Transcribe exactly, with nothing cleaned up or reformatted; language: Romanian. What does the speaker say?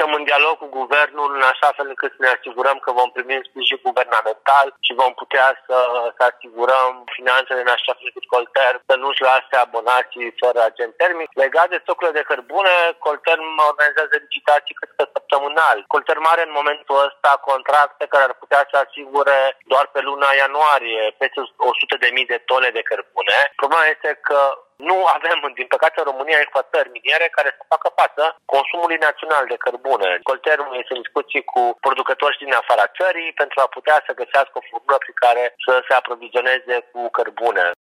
Suntem în dialog cu guvernul în așa fel încât să ne asigurăm că vom primi un sprijin guvernamental și vom putea să, să asigurăm finanțele în așa fel încât Colterm să nu-și lase abonații fără agent termic. Legat de stocurile de cărbune, Colterm organizează licitații cât că săptămânal. Colterm are în momentul ăsta contracte care ar putea să asigure doar pe luna ianuarie peste o sută de mii de tone de cărbune. Problema este că nu avem, din păcate, în România exploatări miniere care să facă față consumului național de cărbune. Colterm este în discuții cu producători din afara țării pentru a putea să găsească o formulă prin care să se aprovizioneze cu cărbune.